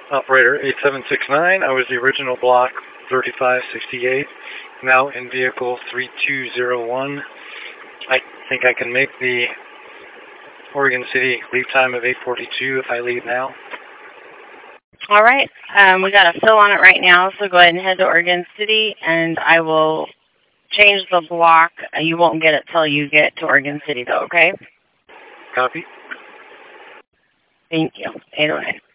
Operator 8769, I was the original block 3568, now in vehicle 3201. I think I can make the Oregon City leave time of 8:42 if I leave now. All right. We got a fill on it right now, so go ahead and head to Oregon City, and I will change the block. You won't get it till you get to Oregon City, though, okay? Copy. Thank you. 809.